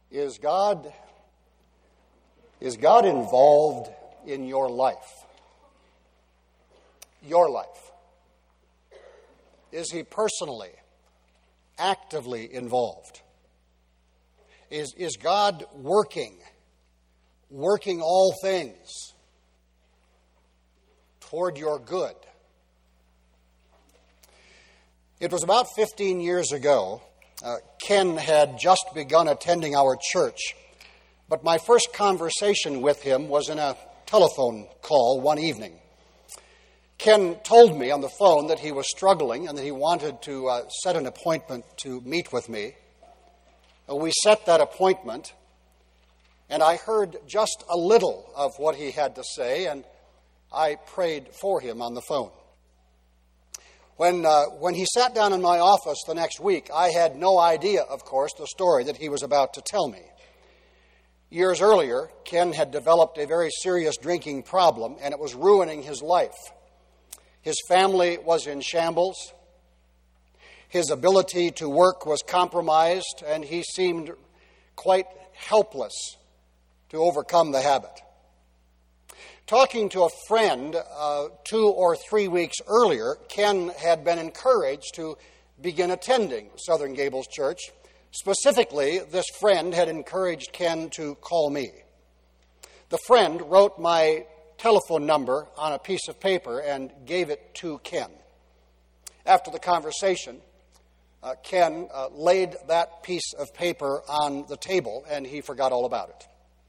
Is God involved in your life? Your life. Is He personally, actively involved? Is God working all things toward your good? It was about 15 years ago. Ken had just begun attending our church, but my first conversation with him was in a telephone call one evening. Ken told me on the phone that he was struggling and that he wanted to set an appointment to meet with me. We set that appointment, and I heard just a little of what he had to say, and I prayed for him on the phone. When he sat down in my office the next week, I had no idea, of course, the story that he was about to tell me. Years earlier, Ken had developed a very serious drinking problem, and it was ruining his life. His family was in shambles. His ability to work was compromised, and he seemed quite helpless to overcome the habit. Talking to a friend 2 or 3 weeks earlier, Ken had been encouraged to begin attending Southern Gables Church. Specifically, this friend had encouraged Ken to call me. The friend wrote my telephone number on a piece of paper and gave it to Ken. After the conversation, Ken laid that piece of paper on the table, and he forgot all about it.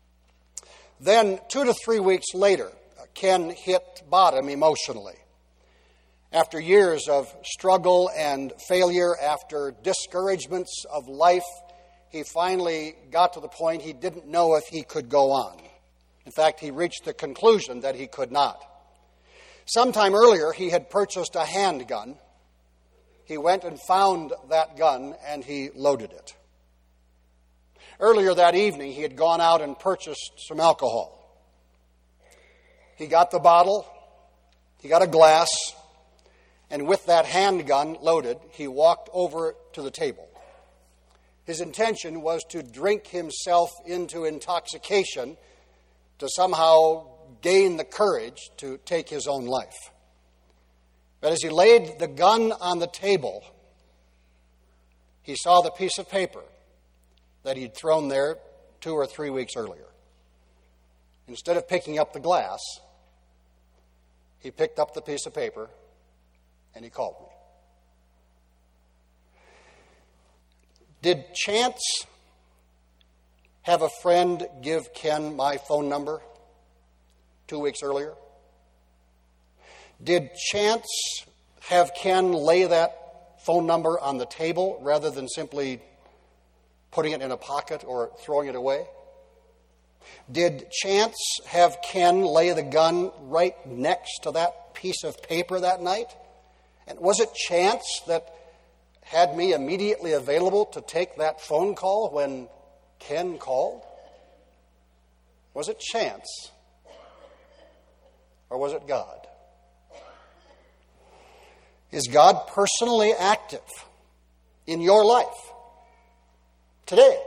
Then, 2 to 3 weeks later, Ken hit bottom emotionally. After years of struggle and failure, after discouragements of life, he finally got to the point he didn't know if he could go on. In fact, he reached the conclusion that he could not. Sometime earlier, he had purchased a handgun. He went and found that gun, and he loaded it. Earlier that evening, he had gone out and purchased some alcohol. He got the bottle, he got a glass, and with that handgun loaded, he walked over to the table. His intention was to drink himself into intoxication to somehow gain the courage to take his own life. But as he laid the gun on the table, he saw the piece of paper that he'd thrown there 2 or 3 weeks earlier. Instead of picking up the glass, he picked up the piece of paper and he called me. Did chance have a friend give Ken my phone number 2 weeks earlier? Did chance have Ken lay that phone number on the table rather than simply putting it in a pocket or throwing it away? Did chance have Ken lay the gun right next to that piece of paper that night? And was it chance that had me immediately available to take that phone call when Ken called? Was it chance? Or was it God? Is God personally active in your life today?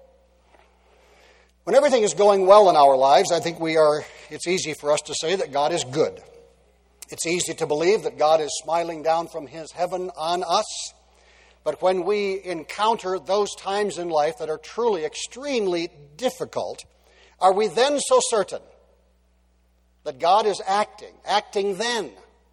When everything is going well in our lives, I think it's easy for us to say that God is good. It's easy to believe that God is smiling down from His heaven on us. But when we encounter those times in life that are truly extremely difficult, are we then so certain that God is acting then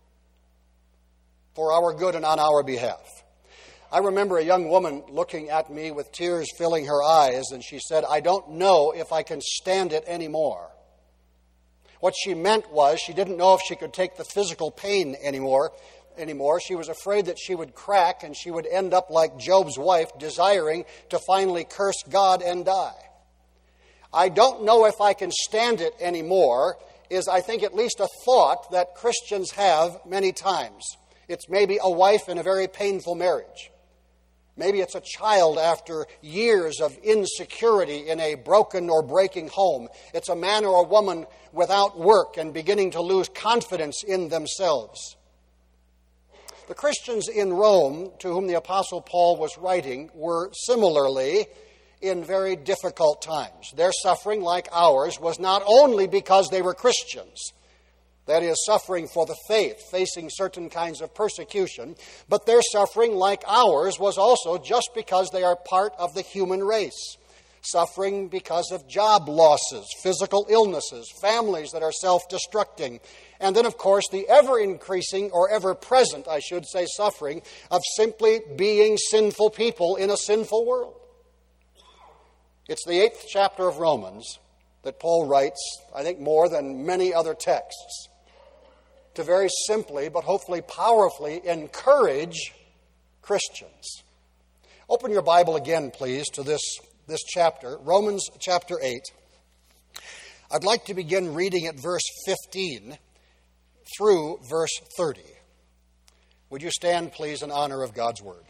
for our good and on our behalf? I remember a young woman looking at me with tears filling her eyes, and she said, "I don't know if I can stand it anymore." What she meant was she didn't know if she could take the physical pain anymore. She was afraid that she would crack and she would end up like Job's wife, desiring to finally curse God and die. I don't know if I can stand it anymore is, I think, at least a thought that Christians have many times. It's maybe a wife in a very painful marriage. Maybe it's a child after years of insecurity in a broken or breaking home. It's a man or a woman without work and beginning to lose confidence in themselves. The Christians in Rome, to whom the Apostle Paul was writing, were similarly in very difficult times. Their suffering, like ours, was not only because they were Christians, that is, suffering for the faith, facing certain kinds of persecution, but their suffering, like ours, was also just because they are part of the human race. Suffering because of job losses, physical illnesses, families that are self-destructing, and then, of course, the ever-increasing, or ever-present, I should say, suffering of simply being sinful people in a sinful world. It's the 8th chapter of Romans that Paul writes, I think more than many other texts, to very simply, but hopefully powerfully, encourage Christians. Open your Bible again, please, to this chapter, Romans chapter 8. I'd like to begin reading at verse 15 through verse 30. Would you stand, please, in honor of God's word?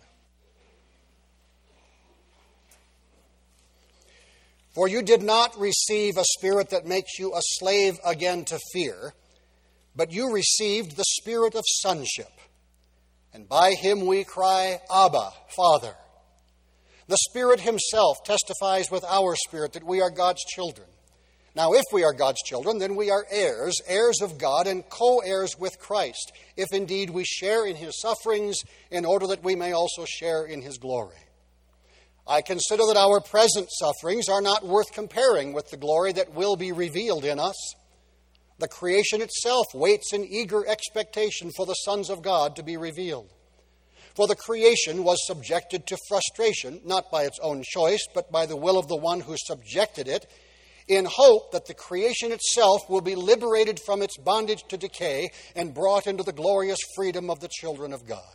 For you did not receive a spirit that makes you a slave again to fear, but you received the spirit of sonship, and by him we cry, Abba, Father. The Spirit himself testifies with our spirit that we are God's children. Now, if we are God's children, then we are heirs, heirs of God, and co-heirs with Christ, if indeed we share in his sufferings, in order that we may also share in his glory. I consider that our present sufferings are not worth comparing with the glory that will be revealed in us. The creation itself waits in eager expectation for the sons of God to be revealed. For the creation was subjected to frustration, not by its own choice, but by the will of the one who subjected it, in hope that the creation itself will be liberated from its bondage to decay and brought into the glorious freedom of the children of God.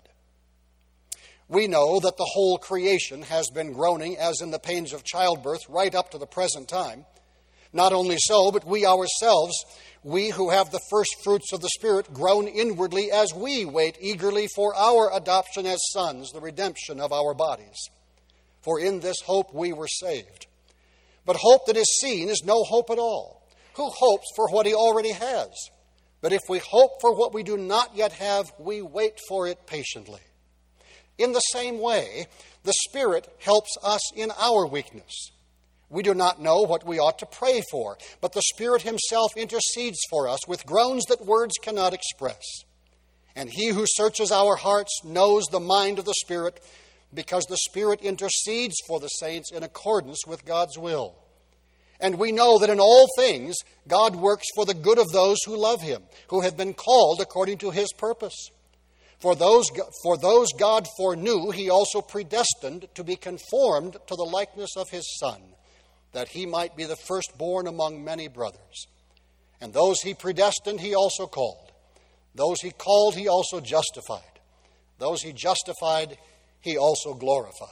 We know that the whole creation has been groaning as in the pains of childbirth right up to the present time. Not only so, but we ourselves, we who have the first fruits of the Spirit, groan inwardly as we wait eagerly for our adoption as sons, the redemption of our bodies. For in this hope we were saved. But hope that is seen is no hope at all. Who hopes for what he already has? But if we hope for what we do not yet have, we wait for it patiently. In the same way, the Spirit helps us in our weakness. We do not know what we ought to pray for, but the Spirit himself intercedes for us with groans that words cannot express. And he who searches our hearts knows the mind of the Spirit, because the Spirit intercedes for the saints in accordance with God's will. And we know that in all things God works for the good of those who love him, who have been called according to his purpose. For those God foreknew, he also predestined to be conformed to the likeness of his Son, that he might be the firstborn among many brothers. And those he predestined, he also called. Those he called, he also justified. Those he justified, he also glorified.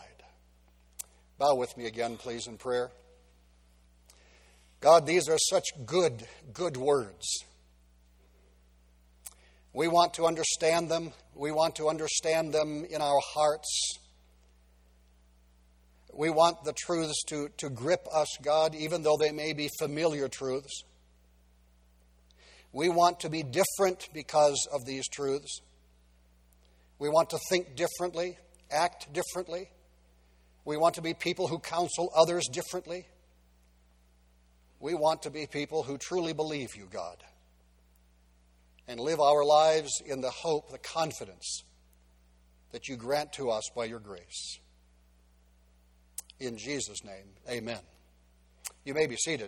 Bow with me again, please, in prayer. God, these are such good words. We want to understand them. We want to understand them in our hearts. We want the truths to grip us, God, even though they may be familiar truths. We want to be different because of these truths. We want to think differently, act differently. We want to be people who counsel others differently. We want to be people who truly believe you, God, and live our lives in the hope, the confidence that you grant to us by your grace. In Jesus' name, amen. You may be seated.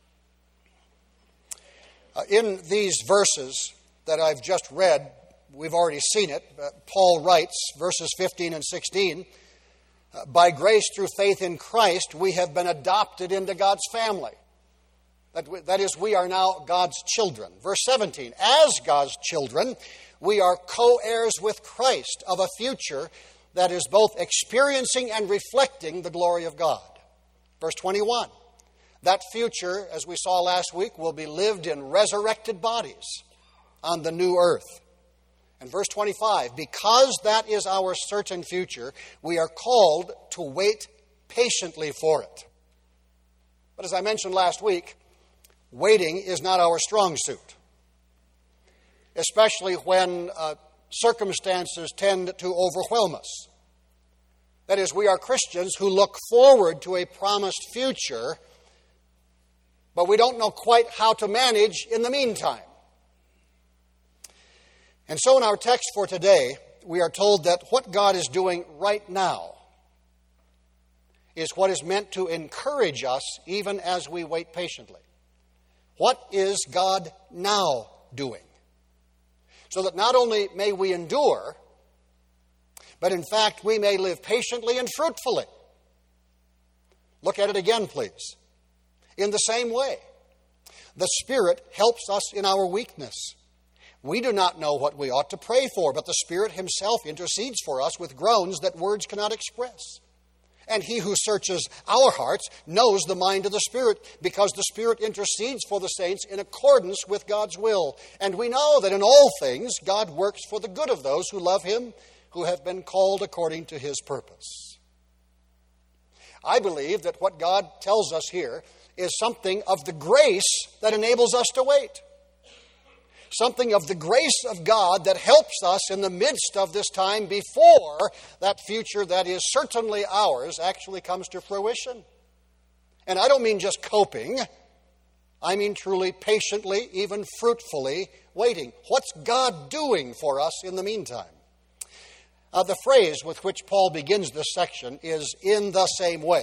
In these verses that I've just read, we've already seen it. Paul writes, verses 15 and 16, by grace through faith in Christ, we have been adopted into God's family. That is, we are now God's children. Verse 17, as God's children, we are co-heirs with Christ of a future that is both experiencing and reflecting the glory of God. Verse 21, that future, as we saw last week, will be lived in resurrected bodies on the new earth. And verse 25, because that is our certain future, we are called to wait patiently for it. But as I mentioned last week, waiting is not our strong suit, especially when circumstances tend to overwhelm us. That is, we are Christians who look forward to a promised future, but we don't know quite how to manage in the meantime. And so in our text for today, we are told that what God is doing right now is what is meant to encourage us even as we wait patiently. What is God now doing? So that not only may we endure, but in fact we may live patiently and fruitfully. Look at it again, please. In the same way, the Spirit helps us in our weakness. We do not know what we ought to pray for, but the Spirit Himself intercedes for us with groans that words cannot express. And He who searches our hearts knows the mind of the Spirit, because the Spirit intercedes for the saints in accordance with God's will. And we know that in all things God works for the good of those who love Him, who have been called according to His purpose. I believe that what God tells us here is something of the grace that enables us to wait. Something of the grace of God that helps us in the midst of this time before that future that is certainly ours actually comes to fruition. And I don't mean just coping. I mean truly patiently, even fruitfully waiting. What's God doing for us in the meantime? The phrase with which Paul begins this section is "in the same way."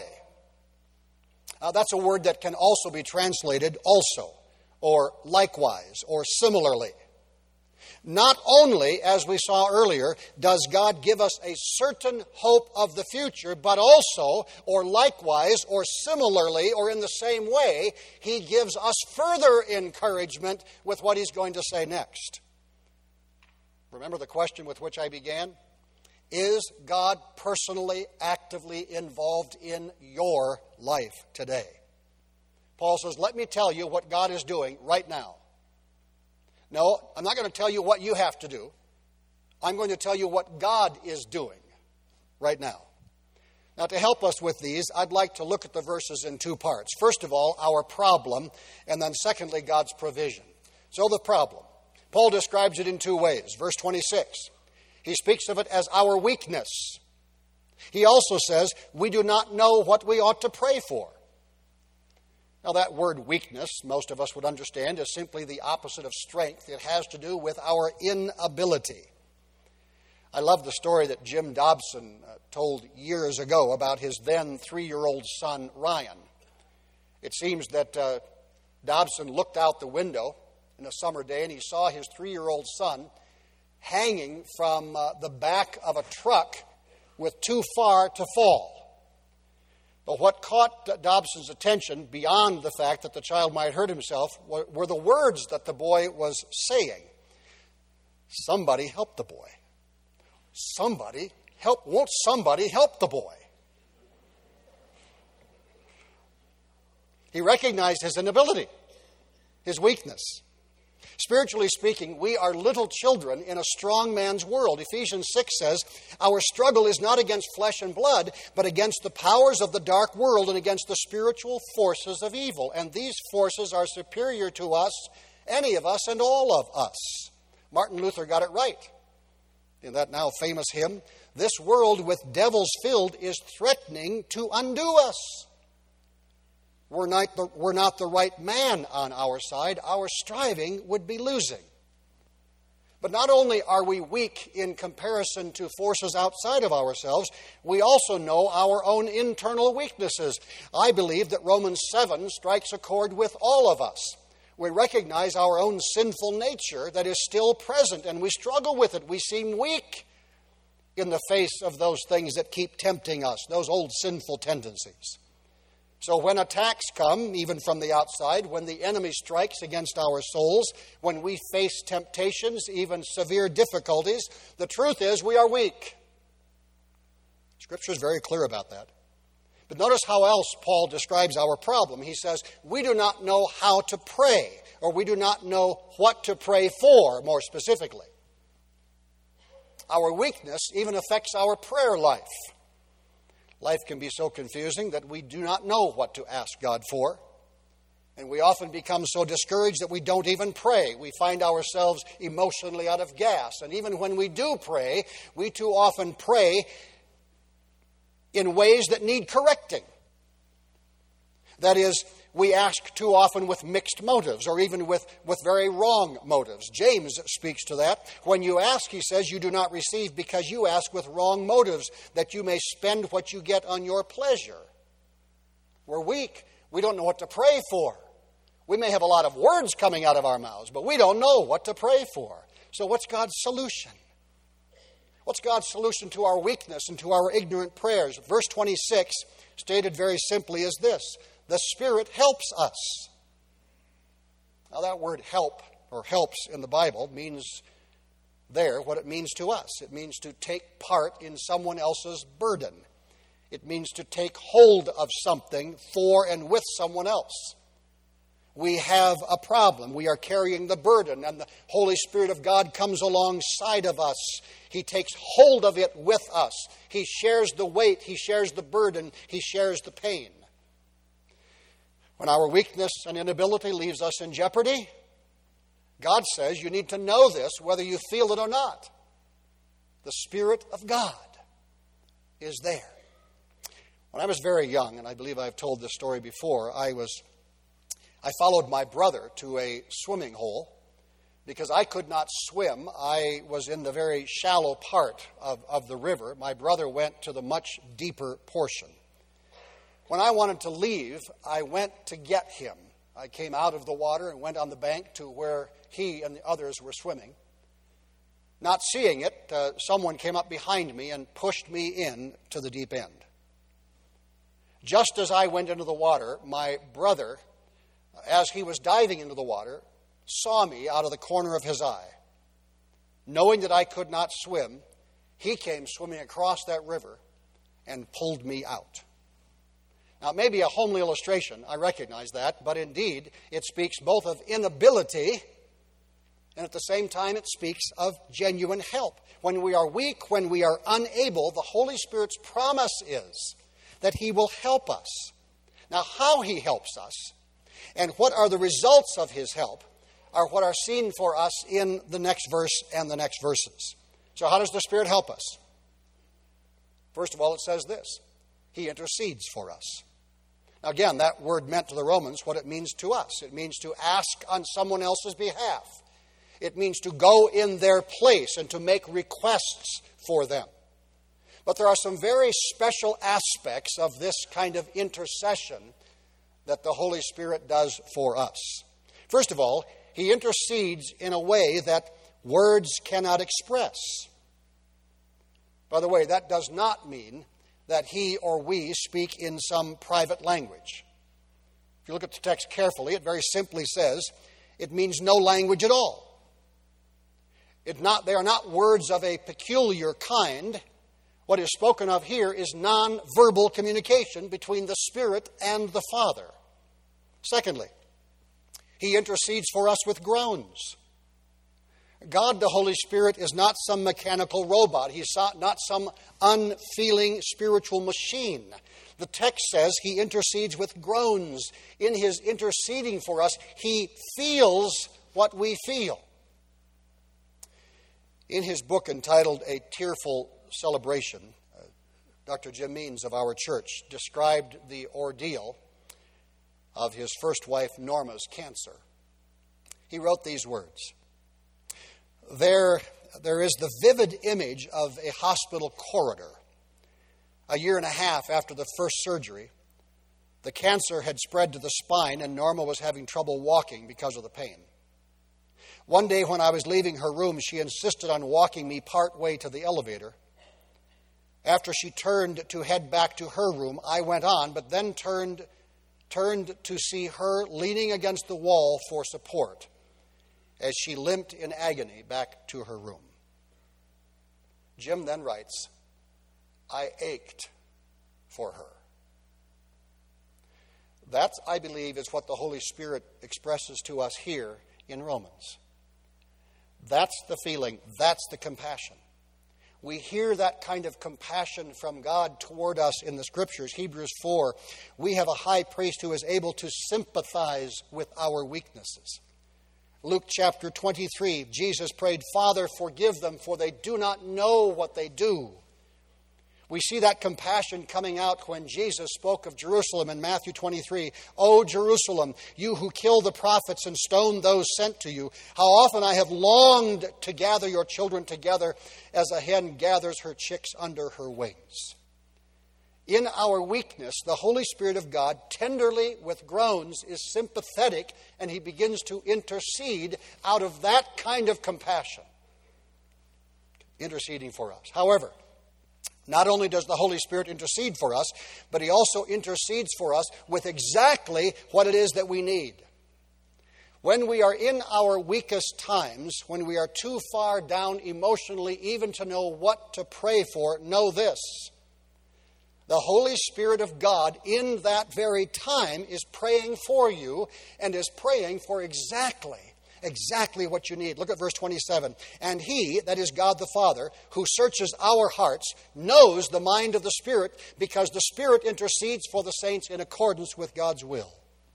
That's a word that can also be translated "also," or "likewise," or "similarly." Not only, as we saw earlier, does God give us a certain hope of the future, but also, or likewise, or similarly, or in the same way, He gives us further encouragement with what He's going to say next. Remember the question with which I began? Is God personally, actively involved in your life today? Paul says, let me tell you what God is doing right now. No, I'm not going to tell you what you have to do. I'm going to tell you what God is doing right now. Now, to help us with these, I'd like to look at the verses in two parts. First of all, our problem, and then secondly, God's provision. So the problem. Paul describes it in two ways. Verse 26, he speaks of it as our weakness. He also says, we do not know what we ought to pray for. Now, that word weakness, most of us would understand, is simply the opposite of strength. It has to do with our inability. I love the story that Jim Dobson told years ago about his then 3-year-old son, Ryan. It seems that Dobson looked out the window in a summer day and he saw his 3-year-old son hanging from the back of a truck with too far to fall. But what caught Dobson's attention, beyond the fact that the child might hurt himself, were the words that the boy was saying. Somebody help the boy. Won't somebody help the boy? He recognized his inability, his weakness. Spiritually speaking, we are little children in a strong man's world. Ephesians 6 says, our struggle is not against flesh and blood, but against the powers of the dark world and against the spiritual forces of evil. And these forces are superior to us, any of us and all of us. Martin Luther got it right in that now famous hymn, this world with devils filled is threatening to undo us. We're not the right man on our side. Our striving would be losing. But not only are we weak in comparison to forces outside of ourselves, we also know our own internal weaknesses. I believe that Romans 7 strikes a chord with all of us. We recognize our own sinful nature that is still present, and we struggle with it. We seem weak in the face of those things that keep tempting us, those old sinful tendencies. So when attacks come, even from the outside, when the enemy strikes against our souls, when we face temptations, even severe difficulties, the truth is we are weak. Scripture is very clear about that. But notice how else Paul describes our problem. He says, we do not know how to pray, or we do not know what to pray for, more specifically. Our weakness even affects our prayer life. Life can be so confusing that we do not know what to ask God for. And we often become so discouraged that we don't even pray. We find ourselves emotionally out of gas. And even when we do pray, we too often pray in ways that need correcting. That is, we ask too often with mixed motives or even with very wrong motives. James speaks to that. When you ask, he says, you do not receive because you ask with wrong motives, that you may spend what you get on your pleasure. We're weak. We don't know what to pray for. We may have a lot of words coming out of our mouths, but we don't know what to pray for. So what's God's solution? What's God's solution to our weakness and to our ignorant prayers? Verse 26, stated very simply, is this: the Spirit helps us. Now that word help or helps in the Bible means there what it means to us. It means to take part in someone else's burden. It means to take hold of something for and with someone else. We have a problem. We are carrying the burden, and the Holy Spirit of God comes alongside of us. He takes hold of it with us. He shares the weight. He shares the burden. He shares the pain. When our weakness and inability leaves us in jeopardy, God says you need to know this whether you feel it or not. The Spirit of God is there. When I was very young, and I believe I've told this story before, I followed my brother to a swimming hole because I could not swim. I was in the very shallow part of the river. My brother went to the much deeper portion. When I wanted to leave, I went to get him. I came out of the water and went on the bank to where he and the others were swimming. Not seeing it, someone came up behind me and pushed me in to the deep end. Just as I went into the water, my brother, as he was diving into the water, saw me out of the corner of his eye. Knowing that I could not swim, he came swimming across that river and pulled me out. Now, it may be a homely illustration, I recognize that, but indeed, it speaks both of inability and at the same time it speaks of genuine help. When we are weak, when we are unable, the Holy Spirit's promise is that He will help us. Now, how He helps us and what are the results of His help are what are seen for us in the next verse and the next verses. So how does the Spirit help us? First of all, it says this: He intercedes for us. Now again, that word meant to the Romans what it means to us. It means to ask on someone else's behalf. It means to go in their place and to make requests for them. But there are some very special aspects of this kind of intercession that the Holy Spirit does for us. First of all, He intercedes in a way that words cannot express. By the way, that does not mean that he or we speak in some private language. If you look at the text carefully, it very simply says it means no language at all. They are not words of a peculiar kind. What is spoken of here is non-verbal communication between the Spirit and the Father. Secondly, He intercedes for us with groans. God, the Holy Spirit, is not some mechanical robot. He's not some unfeeling spiritual machine. The text says He intercedes with groans. In His interceding for us, He feels what we feel. In his book entitled A Tearful Celebration, Dr. Jim Means of our church described the ordeal of his first wife Norma's cancer. He wrote these words: There is the vivid image of a hospital corridor. A year and a half after the first surgery, the cancer had spread to the spine and Norma was having trouble walking because of the pain. One day when I was leaving her room, she insisted on walking me part way to the elevator. After she turned to head back to her room, I went on, but then turned to see her leaning against the wall for support as she limped in agony back to her room. Jim then writes, I ached for her. That, I believe, is what the Holy Spirit expresses to us here in Romans. That's the feeling. That's the compassion. We hear that kind of compassion from God toward us in the Scriptures. Hebrews 4, we have a high priest who is able to sympathize with our weaknesses. Luke chapter 23, Jesus prayed, Father, forgive them, for they do not know what they do. We see that compassion coming out when Jesus spoke of Jerusalem in Matthew 23. "O Jerusalem, you who kill the prophets and stone those sent to you, how often I have longed to gather your children together as a hen gathers her chicks under her wings." In our weakness, the Holy Spirit of God, tenderly with groans, is sympathetic, and He begins to intercede out of that kind of compassion, interceding for us. However, not only does the Holy Spirit intercede for us, but He also intercedes for us with exactly what it is that we need. When we are in our weakest times, when we are too far down emotionally even to know what to pray for, know this: the Holy Spirit of God in that very time is praying for you and is praying for exactly what you need. Look at verse 27. "And He," that is God the Father, "who searches our hearts, knows the mind of the Spirit, because the Spirit intercedes for the saints in accordance with God's will."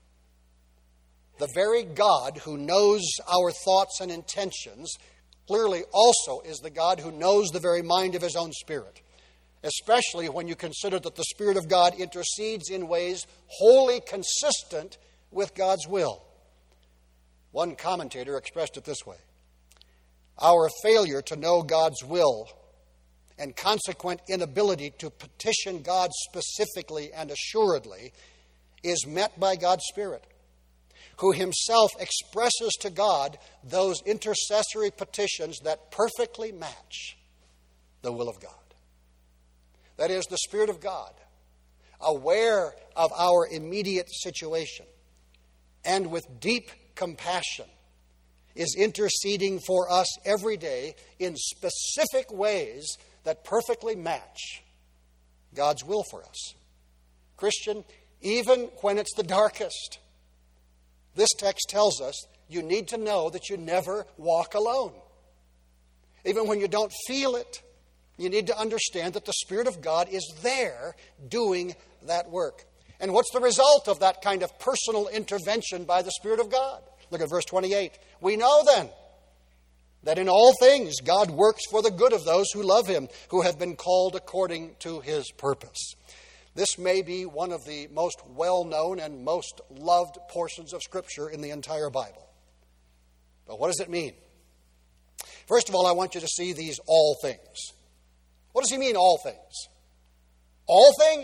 The very God who knows our thoughts and intentions clearly also is the God who knows the very mind of His own Spirit, especially when you consider that the Spirit of God intercedes in ways wholly consistent with God's will. One commentator expressed it this way: our failure to know God's will and consequent inability to petition God specifically and assuredly is met by God's Spirit, who Himself expresses to God those intercessory petitions that perfectly match the will of God. That is, the Spirit of God, aware of our immediate situation and with deep compassion, is interceding for us every day in specific ways that perfectly match God's will for us. Christian, even when it's the darkest, this text tells us you need to know that you never walk alone. Even when you don't feel it, you need to understand that the Spirit of God is there doing that work. And what's the result of that kind of personal intervention by the Spirit of God? Look at verse 28. "We know then that in all things God works for the good of those who love Him, who have been called according to His purpose." This may be one of the most well-known and most loved portions of Scripture in the entire Bible. But what does it mean? First of all, I want you to see these all things. What does He mean, all things? All things?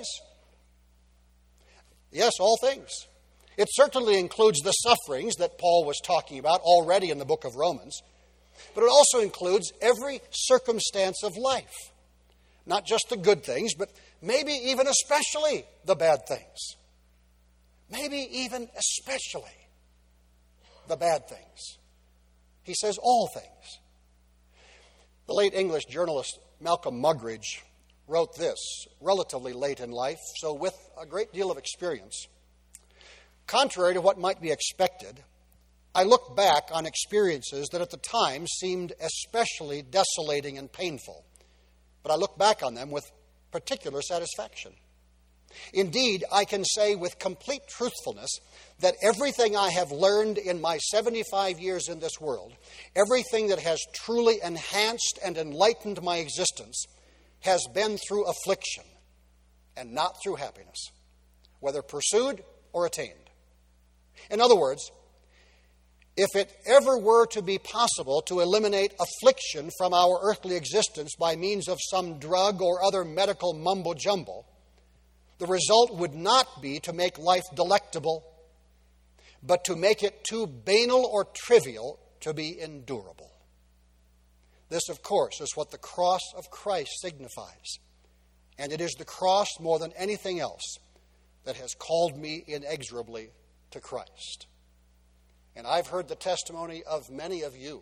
Yes, all things. It certainly includes the sufferings that Paul was talking about already in the book of Romans, but it also includes every circumstance of life. Not just the good things, but maybe even especially the bad things. Maybe even especially the bad things. He says all things. The late English journalist Malcolm Muggeridge wrote this relatively late in life, so with a great deal of experience. "Contrary to what might be expected, I look back on experiences that at the time seemed especially desolating and painful, but I look back on them with particular satisfaction. Indeed, I can say with complete truthfulness that everything I have learned in my 75 years in this world, everything that has truly enhanced and enlightened my existence, has been through affliction and not through happiness, whether pursued or attained." In other words, if it ever were to be possible to eliminate affliction from our earthly existence by means of some drug or other medical mumbo-jumbo, the result would not be to make life delectable, but to make it too banal or trivial to be endurable. This, of course, is what the cross of Christ signifies. And it is the cross more than anything else that has called me inexorably to Christ. And I've heard the testimony of many of you.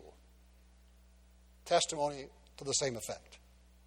Testimony to the same effect.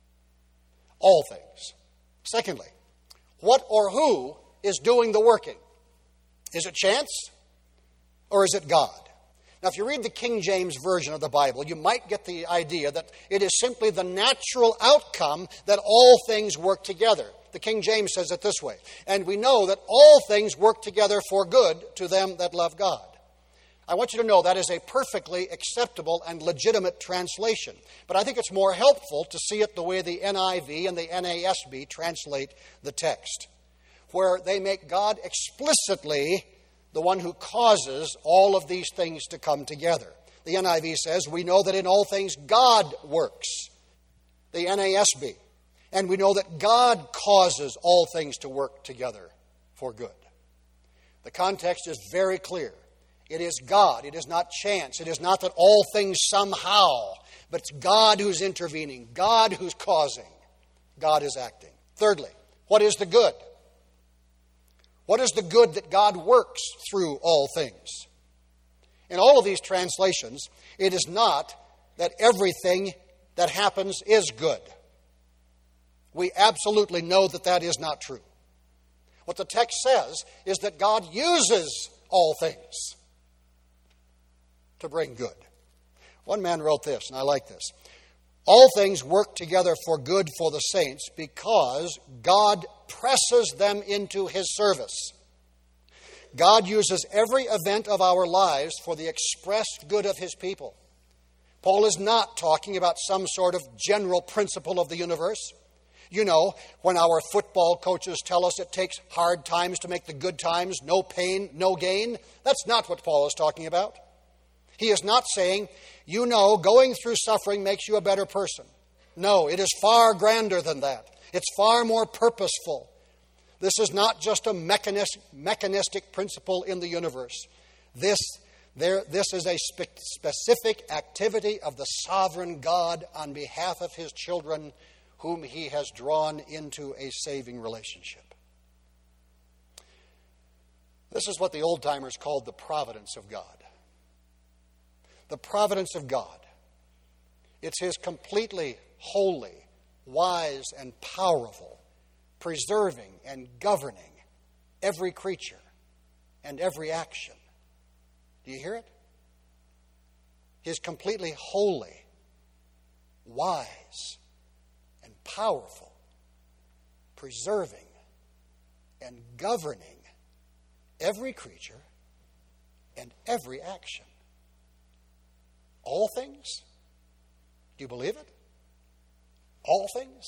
All things. Secondly, what or who is doing the working? Is it chance or is it God? Now, if you read the King James Version of the Bible, you might get the idea that it is simply the natural outcome that all things work together. The King James says it this way: "And we know that all things work together for good to them that love God." I want you to know that is a perfectly acceptable and legitimate translation. But I think it's more helpful to see it the way the NIV and the NASB translate the text, where they make God explicitly the one who causes all of these things to come together. The NIV says, we know that in all things God works. The NASB, and we know that God causes all things to work together for good. The context is very clear. It is God. It is not chance. It is not that all things somehow, but it's God who's intervening, God who's causing, God is acting. Thirdly, what is the good? What is the good that God works through all things? In all of these translations, it is not that everything that happens is good. We absolutely know that that is not true. What the text says is that God uses all things to bring good. One man wrote this, and I like this. All things work together for good for the saints because God presses them into His service. God uses every event of our lives for the expressed good of His people. Paul is not talking about some sort of general principle of the universe. You know, when our football coaches tell us it takes hard times to make the good times, no pain, no gain. That's not what Paul is talking about. He is not saying, you know, going through suffering makes you a better person. No, it is far grander than that. It's far more purposeful. This is not just a mechanistic principle in the universe. This is a specific activity of the sovereign God on behalf of His children whom He has drawn into a saving relationship. This is what the old-timers called the providence of God. The providence of God. It's His completely holy, wise, and powerful, preserving and governing every creature and every action. Do you hear it? His completely holy, wise, and powerful, preserving and governing every creature and every action. All things? Do you believe it? All things?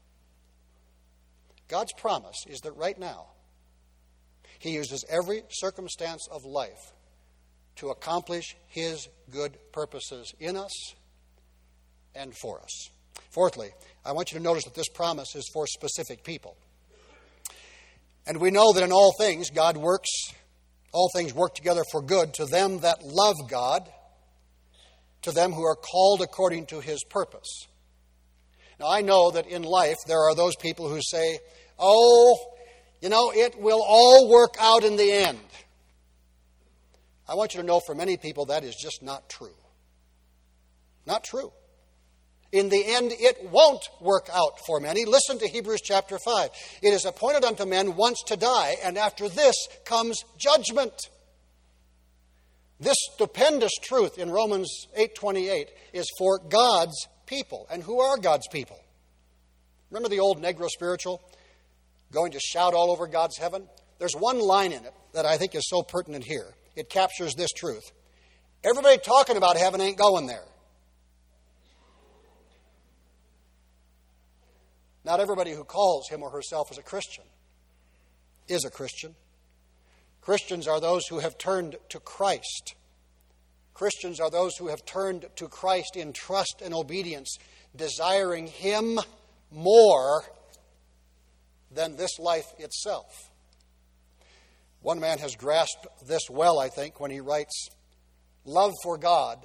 God's promise is that right now, He uses every circumstance of life to accomplish His good purposes in us and for us. Fourthly, I want you to notice that this promise is for specific people. And we know that in all things, all things work together for good to them that love God, to them who are called according to His purpose. Now, I know that in life there are those people who say, it will all work out in the end. I want you to know for many people that is just not true. Not true. In the end, it won't work out for many. Listen to Hebrews chapter 5. It is appointed unto men once to die, and after this comes judgment. This stupendous truth in Romans 8:28 is for God's people. And who are God's people? Remember the old Negro spiritual, going to shout all over God's heaven? There's one line in it that I think is so pertinent here. It captures this truth. Everybody talking about heaven ain't going there. Not everybody who calls him or herself as a Christian is a Christian. Christians are those who have turned to Christ. Christians are those who have turned to Christ in trust and obedience, desiring Him more than this life itself. One man has grasped this well, I think, when he writes, love for God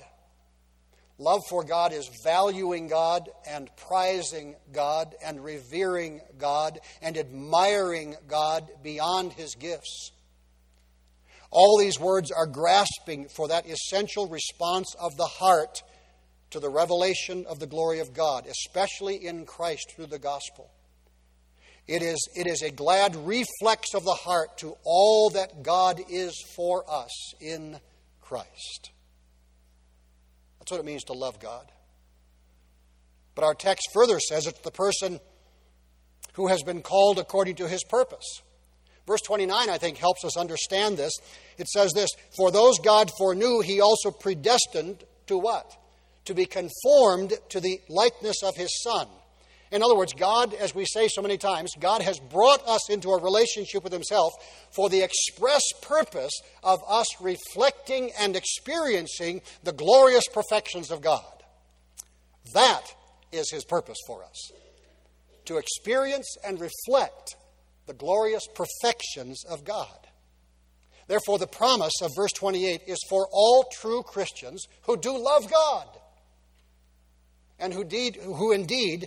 is valuing God and prizing God and revering God and admiring God beyond His gifts. All these words are grasping for that essential response of the heart to the revelation of the glory of God, especially in Christ through the gospel. It is a glad reflex of the heart to all that God is for us in Christ. That's what it means to love God. But our text further says it's the person who has been called according to His purpose, Verse 29, I think, helps us understand this. It says this, "For those God foreknew, he also predestined to what? To be conformed to the likeness of his Son." In other words, God, as we say so many times, God has brought us into a relationship with himself for the express purpose of us reflecting and experiencing the glorious perfections of God. That is his purpose for us, to experience and reflect the glorious perfections of God. Therefore, the promise of verse 28 is for all true Christians who do love God and who indeed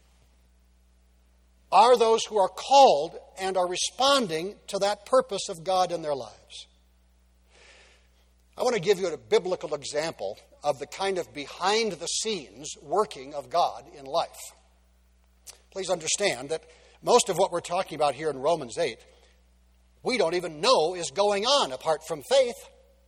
are those who are called and are responding to that purpose of God in their lives. I want to give you a biblical example of the kind of behind-the-scenes working of God in life. Please understand that most of what we're talking about here in Romans 8, we don't even know is going on apart from faith.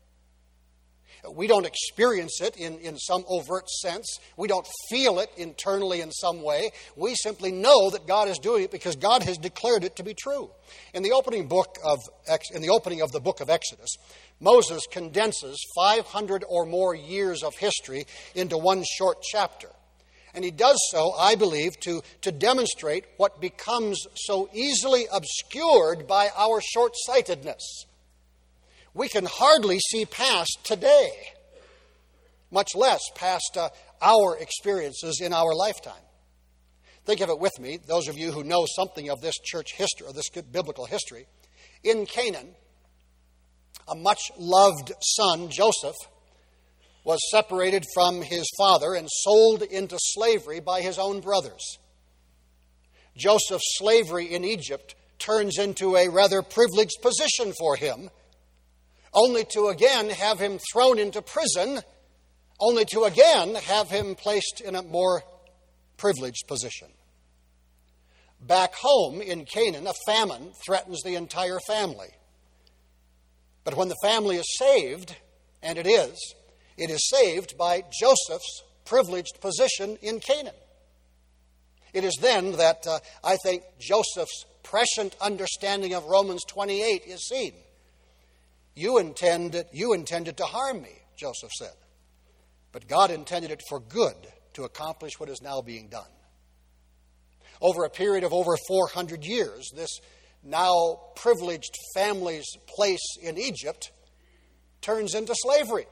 We don't experience it in some overt sense. We don't feel it internally in some way. We simply know that God is doing it because God has declared it to be true. In the opening of the book of Exodus, Moses condenses 500 or more years of history into one short chapter. And he does so, I believe, to demonstrate what becomes so easily obscured by our short-sightedness. We can hardly see past today, much less past our experiences in our lifetime. Think of it with me, those of you who know something of this church history, or this biblical history. In Canaan, a much-loved son, Joseph, was separated from his father and sold into slavery by his own brothers. Joseph's slavery in Egypt turns into a rather privileged position for him, only to again have him thrown into prison, only to again have him placed in a more privileged position. Back home in Canaan, a famine threatens the entire family. But when the family is saved, and it is saved by Joseph's privileged position in Canaan. It is then that I think Joseph's prescient understanding of Romans 28 is seen. You intended to harm me, Joseph said. But God intended it for good to accomplish what is now being done. Over a period of over 400 years, this now privileged family's place in Egypt turns into slavery.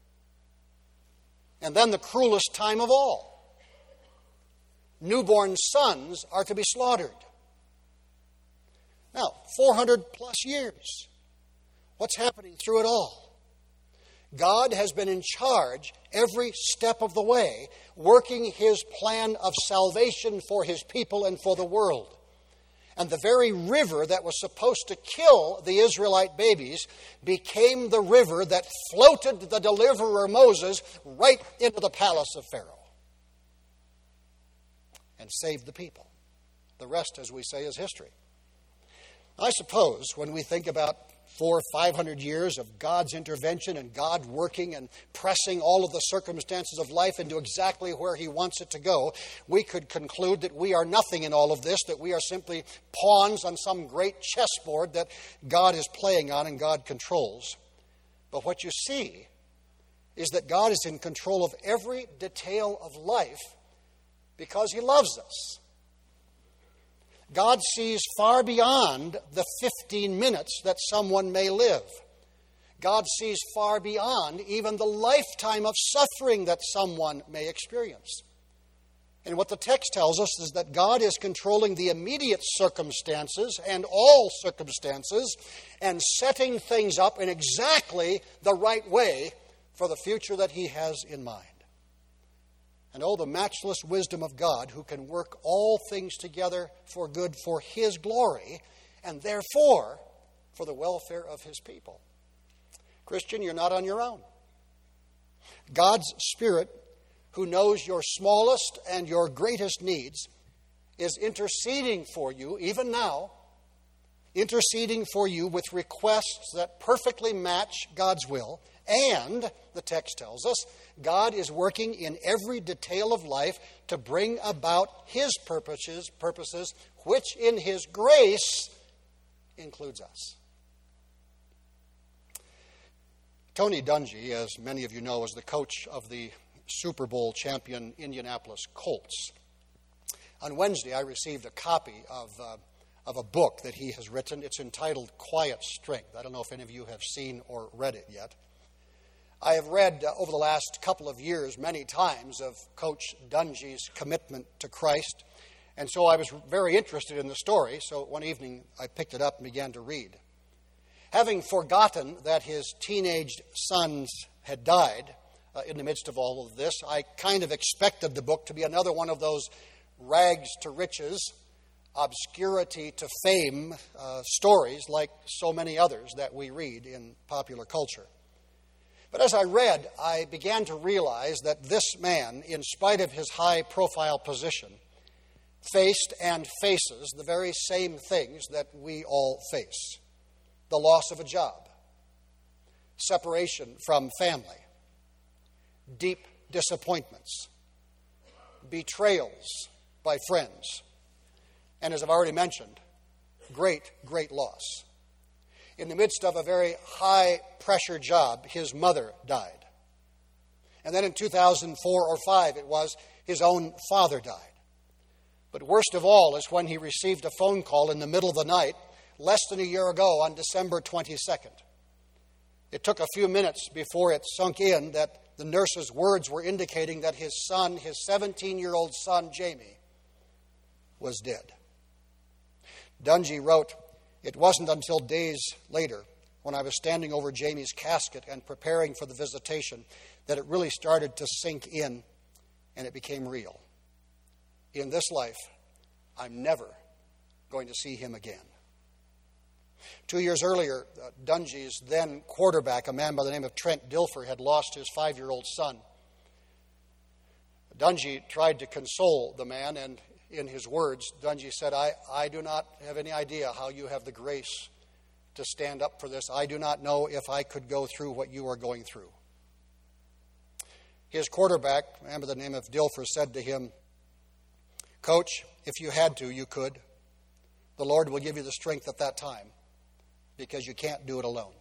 And then the cruelest time of all. Newborn sons are to be slaughtered. Now, 400 plus years. What's happening through it all? God has been in charge every step of the way, working his plan of salvation for his people and for the world. And the very river that was supposed to kill the Israelite babies became the river that floated the deliverer Moses right into the palace of Pharaoh and saved the people. The rest, as we say, is history. I suppose when we think about 400 or 500 years of God's intervention and God working and pressing all of the circumstances of life into exactly where he wants it to go, we could conclude that we are nothing in all of this, that we are simply pawns on some great chessboard that God is playing on and God controls. But what you see is that God is in control of every detail of life because he loves us. God sees far beyond the 15 minutes that someone may live. God sees far beyond even the lifetime of suffering that someone may experience. And what the text tells us is that God is controlling the immediate circumstances and all circumstances and setting things up in exactly the right way for the future that he has in mind. And oh, the matchless wisdom of God, who can work all things together for good for his glory, and therefore for the welfare of his people. Christian, you're not on your own. God's Spirit, who knows your smallest and your greatest needs, is interceding for you, even now, interceding for you with requests that perfectly match God's will. And, the text tells us, God is working in every detail of life to bring about his purposes, which in his grace includes us. Tony Dungy, as many of you know, is the coach of the Super Bowl champion Indianapolis Colts. On Wednesday, I received a copy of a book that he has written. It's entitled Quiet Strength. I don't know if any of you have seen or read it yet. I have read over the last couple of years many times of Coach Dungy's commitment to Christ, and so I was very interested in the story, so one evening I picked it up and began to read. Having forgotten that his teenage sons had died in the midst of all of this, I kind of expected the book to be another one of those rags to riches, obscurity to fame stories like so many others that we read in popular culture. But as I read, I began to realize that this man, in spite of his high-profile position, faced and faces the very same things that we all face. The loss of a job, separation from family, deep disappointments, betrayals by friends, and as I've already mentioned, great loss. In the midst of a very high-pressure job, his mother died. And then in 2004 or 5, it was, his own father died. But worst of all is when he received a phone call in the middle of the night, less than a year ago on December 22nd. It took a few minutes before it sunk in that the nurse's words were indicating that his son, his 17-year-old son, Jamie, was dead. Dungy wrote, "It wasn't until days later, when I was standing over Jamie's casket and preparing for the visitation, that it really started to sink in and it became real. In this life, I'm never going to see him again." 2 years earlier, Dungy's then quarterback, a man by the name of Trent Dilfer, had lost his 5-year-old son. Dungy tried to console the man, and in his words, Dungy said, I do not have any idea how you have the grace to stand up for this. I do not know if I could go through what you are going through. His quarterback, a man by the name of Dilfer, said to him, "Coach, if you had to, you could. The Lord will give you the strength at that time, because you can't do it alone."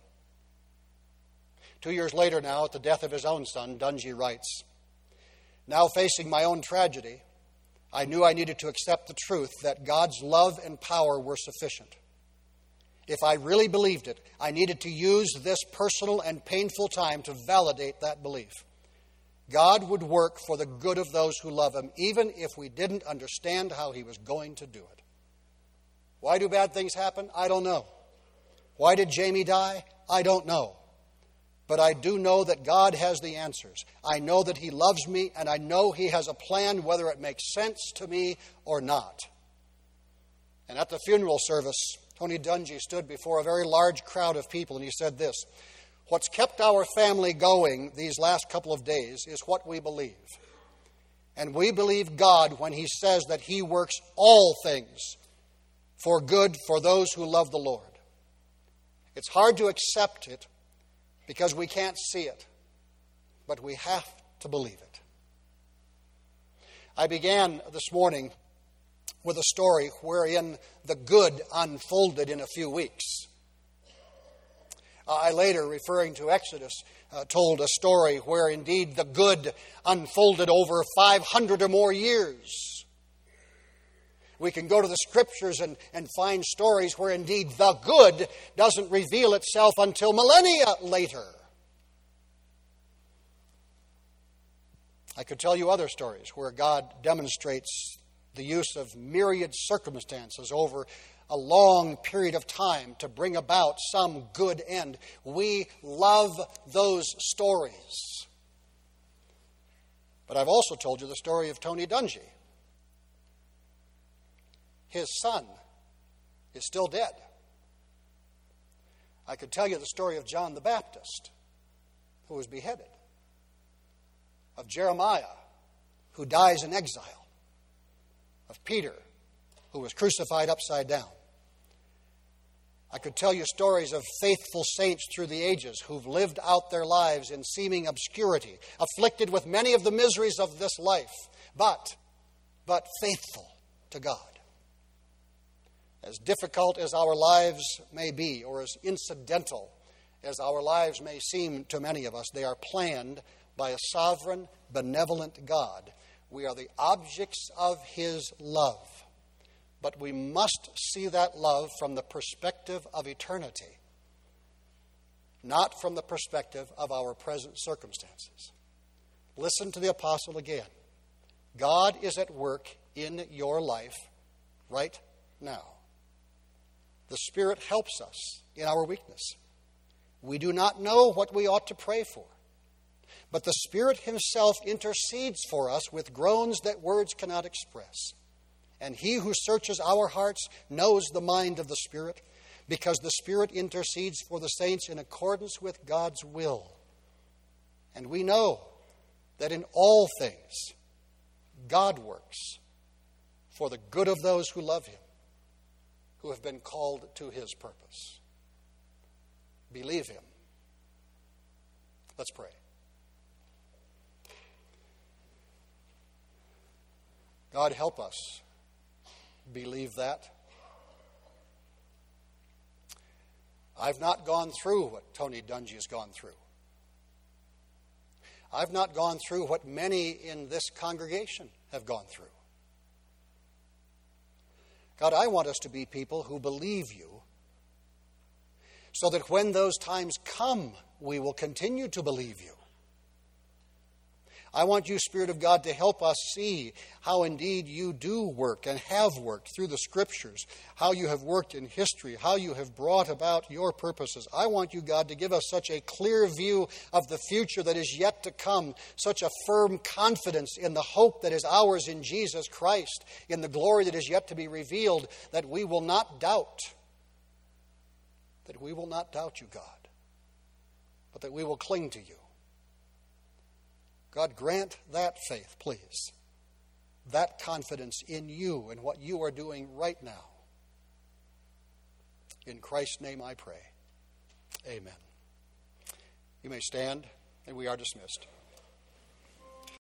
2 years later now, at the death of his own son, Dungy writes, "Now facing my own tragedy, I knew I needed to accept the truth that God's love and power were sufficient. If I really believed it, I needed to use this personal and painful time to validate that belief. God would work for the good of those who love Him, even if we didn't understand how He was going to do it." Why do bad things happen? I don't know. Why did Jamie die? I don't know. But I do know that God has the answers. I know that He loves me, and I know He has a plan, whether it makes sense to me or not. And at the funeral service, Tony Dungy stood before a very large crowd of people, and he said this, "What's kept our family going these last couple of days is what we believe. And we believe God when He says that He works all things for good for those who love the Lord. It's hard to accept it because we can't see it, but we have to believe it." I began this morning with a story wherein the good unfolded in a few weeks. I later, referring to Exodus, told a story where indeed the good unfolded over 500 or more years. We can go to the Scriptures and find stories where indeed the good doesn't reveal itself until millennia later. I could tell you other stories where God demonstrates the use of myriad circumstances over a long period of time to bring about some good end. We love those stories. But I've also told you the story of Tony Dungy. His son is still dead. I could tell you the story of John the Baptist, who was beheaded, of Jeremiah, who dies in exile, of Peter, who was crucified upside down. I could tell you stories of faithful saints through the ages who've lived out their lives in seeming obscurity, afflicted with many of the miseries of this life, but faithful to God. As difficult as our lives may be, or as incidental as our lives may seem to many of us, they are planned by a sovereign, benevolent God. We are the objects of His love. But we must see that love from the perspective of eternity, not from the perspective of our present circumstances. Listen to the apostle again. God is at work in your life right now. The Spirit helps us in our weakness. We do not know what we ought to pray for, but the Spirit Himself intercedes for us with groans that words cannot express. And He who searches our hearts knows the mind of the Spirit, because the Spirit intercedes for the saints in accordance with God's will. And we know that in all things God works for the good of those who love Him, who have been called to His purpose. Believe Him. Let's pray. God, help us believe that. I've not gone through what Tony Dungy has gone through. I've not gone through what many in this congregation have gone through. God, I want us to be people who believe You, so that when those times come, we will continue to believe You. I want You, Spirit of God, to help us see how indeed You do work and have worked through the Scriptures, how You have worked in history, how You have brought about Your purposes. I want You, God, to give us such a clear view of the future that is yet to come, such a firm confidence in the hope that is ours in Jesus Christ, in the glory that is yet to be revealed, that we will not doubt. That we will not doubt You, God, but that we will cling to You. God, grant that faith, please. That confidence in You and what You are doing right now. In Christ's name I pray. Amen. You may stand, and we are dismissed.